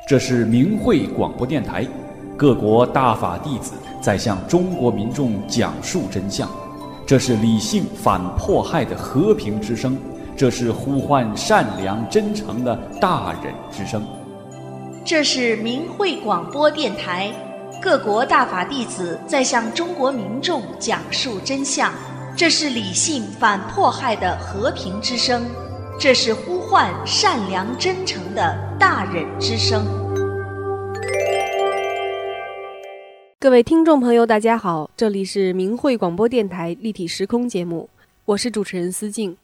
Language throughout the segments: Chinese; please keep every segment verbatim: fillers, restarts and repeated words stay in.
这是明慧广播电台，各国大法弟子在向中国民众讲述真相。这是理性反迫害的和平之声，这是呼唤善良真诚的大忍之声。 这是明慧广播电台，各国大法弟子在向中国民众讲述真相。这是理性反迫害的和平之声，这是呼唤善良真诚的大忍之声。 各位听众朋友大家好，这里是明慧广播电台立体时空节目，我是主持人思静。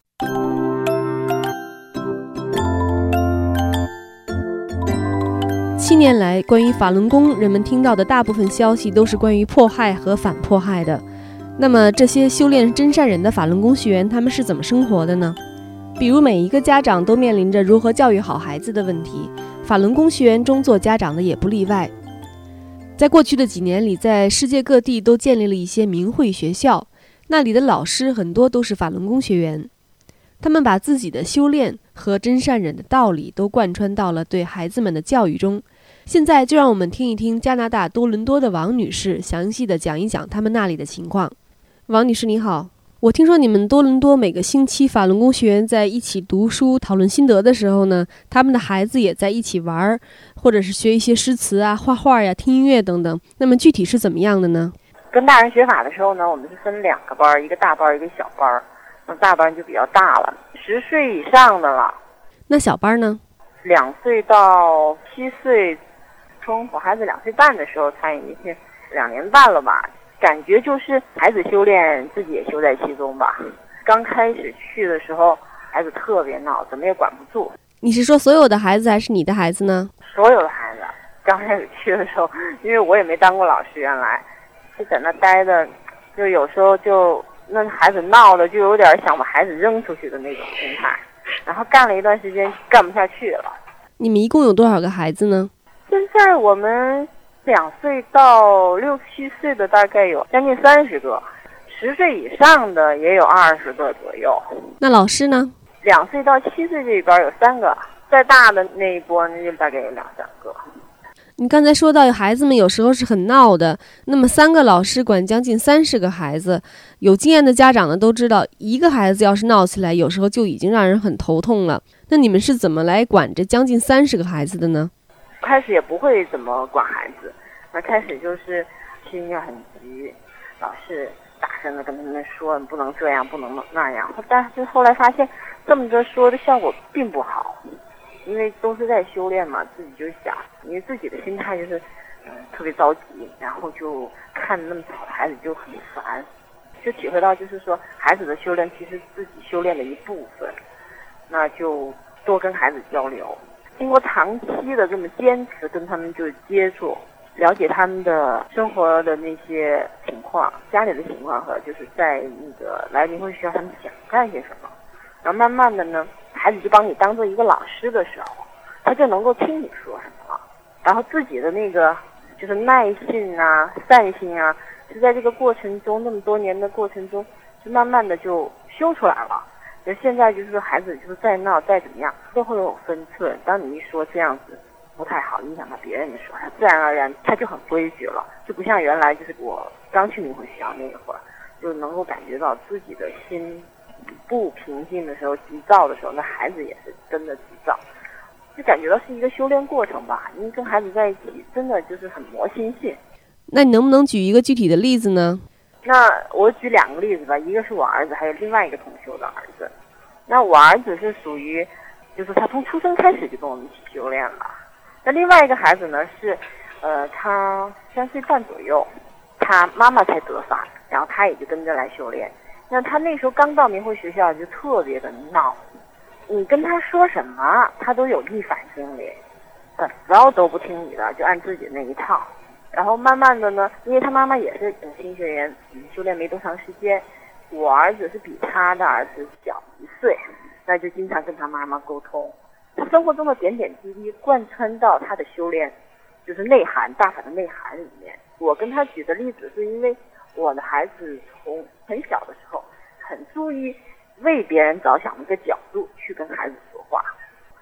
七年来，关于法轮功，人们听到的大部分消息都是关于迫害和反迫害的。那么这些修炼真善忍的法轮功学员，他们是怎么生活的呢？比如每一个家长都面临着如何教育好孩子的问题，法轮功学员中做家长的也不例外。在过去的几年里，在世界各地都建立了一些明慧学校，那里的老师很多都是法轮功学员，他们把自己的修炼和真善忍的道理都贯穿到了对孩子们的教育中。现在就让我们听一听加拿大多伦多的王女士详细的讲一讲他们那里的情况。王女士你好，我听说你们多伦多每个星期法轮功学员在一起读书讨论心得的时候呢，他们的孩子也在一起玩，或者是学一些诗词啊、画画呀、听音乐等等。那么具体是怎么样的呢？ 跟大人学法的时候呢，我们是分两个班，一个大班一个小班。那大班就比较大了，十岁以上的了。那小班呢？ 两岁到七岁，从我孩子两岁半的时候参与进去，两年半了吧。感觉就是孩子修炼，自己也修在其中吧。刚开始去的时候，孩子特别闹，怎么也管不住。 你是说所有的孩子还是你的孩子呢？ 所有的孩子。刚开始去的时候，因为我也没当过老师，原来就在那待的，就有时候就那孩子闹的，就有点想把孩子扔出去的那种心态。然后干了一段时间，干不下去了。 你们一共有多少个孩子呢？ 现在我们两岁到六七岁的大概有将近三十个，十岁以上的也有二十个左右。 那老师呢？ 两岁到七岁这边有三个，再大的那一波那就大概有两三个。 你刚才说到孩子们有时候是很闹的，那么三个老师管将近三十个孩子，有经验的家长呢都知道，一个孩子要是闹起来，有时候就已经让人很头痛了。那你们是怎么来管着将近三十个孩子的呢？ 开始也不会怎么管孩子，那开始就是心也很急，老是大声的跟他们说不能这样不能那样，但是后来发现这么着说的效果并不好，因为都是在修炼嘛，自己就想，因为自己的心态就是嗯特别着急，然后就看那么吵的孩子就很烦，就体会到就是说孩子的修炼其实自己修炼的一部分，那就多跟孩子交流，经过长期的这么坚持跟他们就接触，了解他们的生活的那些情况，家里的情况和就是在那个来明慧学校他们想干些什么，然后慢慢的呢，孩子就帮你当做一个老师的时候，他就能够听你说什么了，然后自己的那个就是耐性啊、善心啊，就在这个过程中，那么多年的过程中，就慢慢的就修出来了。就现在就是说孩子就是再闹再怎么样都会有分寸，当你一说这样子不太好影响到别人的时候，他自然而然他就很规矩了，就不像原来就是我刚去明慧学校那会儿，就能够感觉到自己的心不平静的时候，急躁的时候，那孩子也是真的急躁，就感觉到是一个修炼过程吧，因为跟孩子在一起真的就是很磨心性。 那你能不能举一个具体的例子呢？ 那我举两个例子吧，一个是我儿子，还有另外一个同修的儿子。那我儿子是属于就是他从出生开始就跟我们一起修炼了，那另外一个孩子呢是呃他三岁半左右，他妈妈才得法，然后他也就跟着来修炼。那他那时候刚到明慧学校就特别的闹，你跟他说什么他都有逆反心理，怎么都不听你的，就按自己那一套。然后慢慢的呢，因为他妈妈也是新学员，修炼没多长时间，我儿子是比他的儿子小一岁，那就经常跟他妈妈沟通，生活中的点点滴滴贯穿到他的修炼，就是内涵大法的内涵里面。我跟他举的例子是因为我的孩子从很小的时候很注意为别人着想的一个角度去跟孩子说话，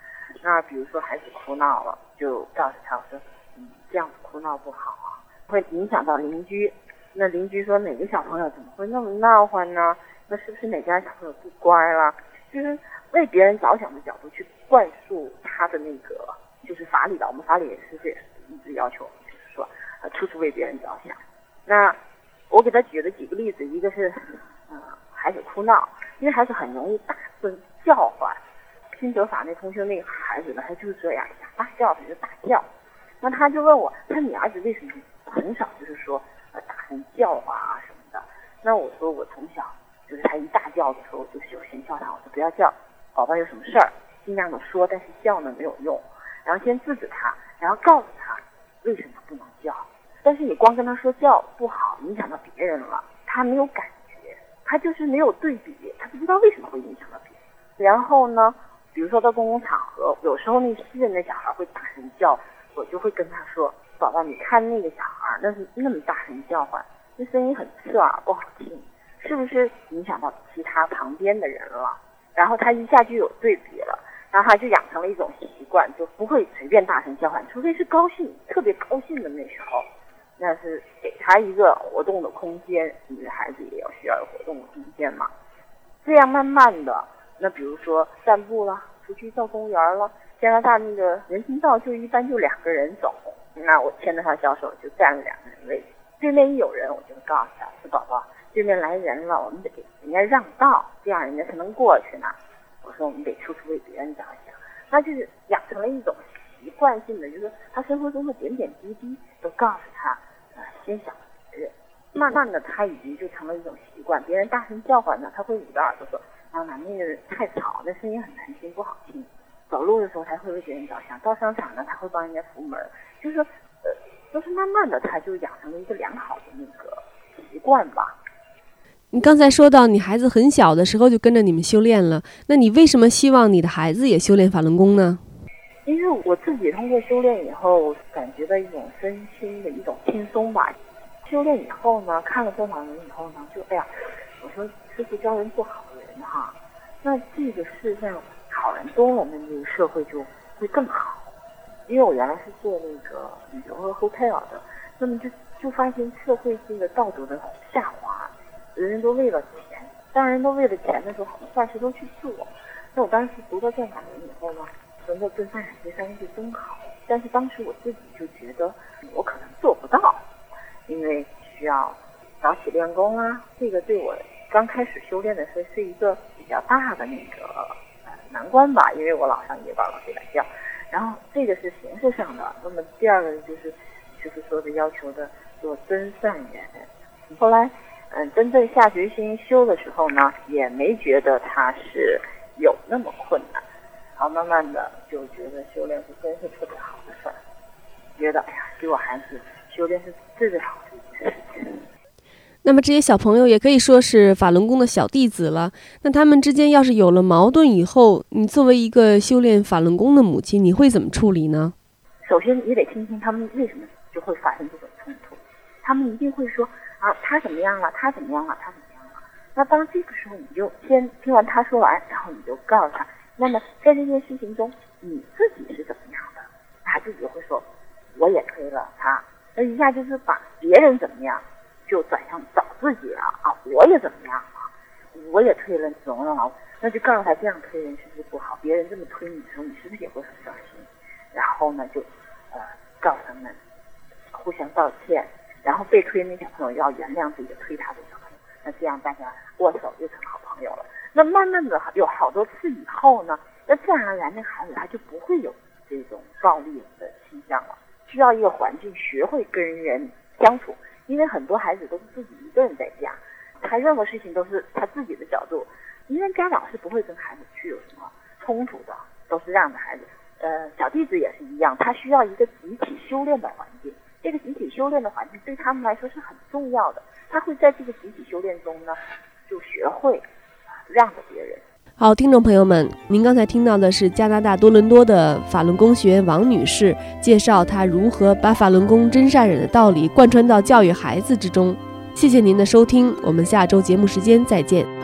那比如说孩子哭闹了，就告诉他，我说，嗯，这样子哭闹不好啊，会影响到邻居。那邻居说哪个小朋友怎么会那么闹唤呢？那是不是哪家小朋友不乖啦？就是为别人着想的角度去灌输他的那个，就是法理的，我们法理也是这也是一直要求，就是说，呃，处处为别人着想。那我给他举了几个例子，一个是，呃，孩子哭闹，因为孩子很容易大声叫唤。新德法那同学那个孩子呢，他就是这样一下大叫，他就大叫。那他就问我，他你儿子为什么很少就是说呃大声叫啊什么的？那我说我从小就是他一大叫的时候，就首先叫他，我说不要叫，宝宝有什么事儿尽量的说，但是叫呢没有用，然后先制止他，然后告诉他为什么不能叫。但是你光跟他说叫不好，影响到别人了，他没有感觉，他就是没有对比，他不知道为什么会影响到别人。然后呢，比如说到公共场合，有时候那私人的小孩会大声叫，我就会跟他说，宝宝你看那个小孩那是那么大声叫唤，那声音很刺耳不好听，是不是影响到其他旁边的人了？然后他一下就有对比了，然后他就养成了一种习惯，就不会随便大声叫唤，除非是高兴特别高兴的那时候，那是给他一个活动的空间，女孩子也要需要有活动的空间嘛。这样慢慢的，那比如说散步了，出去到公园了，加拿大那个人行道就一般就两个人走，那我牵着他小手就站了两个人位置，对面一有人我就告诉他，说宝宝对面来人了，我们得给人家让道，这样人家才能过去呢。我说我们得处处为别人着想，他就是养成了一种习惯性的，就是他生活中的点点滴滴都告诉他呃先想别人，慢慢的他已经就成了一种习惯，别人大声叫唤呢，他会捂着耳朵说啊那那个太吵，那声音很难听不好听。走路的时候他会为别人着想，到商场呢他会帮人家扶门，就是说呃都是慢慢的他就养成了一个良好的那个习惯吧。 你刚才说到你孩子很小的时候就跟着你们修炼了，那你为什么希望你的孩子也修炼法轮功呢？ 因为我自己通过修炼以后感觉到一种身心的一种轻松吧。修炼以后呢，看了多少人以后呢，就哎呀，我说师父教人做好人哈，那这个世上好人多了，那这个社会就会更好。因为我原来是做那个旅游和 hotel 的，那么就就发现社会这个道德的下滑，人人都为了钱，当人都为了钱的时候，好多坏事都去做。那我当时读到见法轮以后呢，真的跟上人这三个字真好，但是当时我自己就觉得我可能做不到，因为需要早起练功啊，这个对我刚开始修炼的时候是一个比较大的那个呃难关吧，因为我老上夜班老睡懒觉，然后这个是形式上的。那么第二个就是就是说的要求的做真善人。后来嗯，真正下决心修的时候呢，也没觉得它是有那么困难，然后慢慢的就觉得修炼是真是特别好的事儿，觉得哎呀，给我孩子修炼是最最好的一件事情。 那么这些小朋友也可以说是法轮功的小弟子了，那他们之间要是有了矛盾以后，你作为一个修炼法轮功的母亲，你会怎么处理呢？ 首先你得听听他们为什么就会发生这种冲突，他们一定会说啊，他怎么样了？他怎么样了？他怎么样了？那当这个时候，你就先听完他说完，然后你就告诉他，那么在这件事情中，你自己是怎么样的？他自己会说，我也推了他，那一下就是把别人怎么样，就转向找自己了啊！我也怎么样了？我也推了怎么了？那就告诉他，这样推人是不是不好？别人这么推你的时候，你是不是也会很伤心？然后呢，就呃告诉他们互相道歉。然后被推那小朋友要原谅自己的推他的小朋友，那这样大家握手就成好朋友了。那慢慢的有好多次以后呢，那自然而然那孩子他就不会有这种暴力的倾向了。需要一个环境学会跟人相处，因为很多孩子都是自己一个人在家，他任何事情都是他自己的角度，因为家长是不会跟孩子去有什么冲突的，都是让着孩子。呃，小弟子也是一样，他需要一个集体修炼的环境。这个集体修炼的环境对他们来说是很重要的，他会在这个集体修炼中呢，就学会让着别人。 好，听众朋友们，您刚才听到的是加拿大多伦多的法轮功学员王女士介绍她如何把法轮功真善忍的道理贯穿到教育孩子之中。谢谢您的收听，我们下周节目时间再见。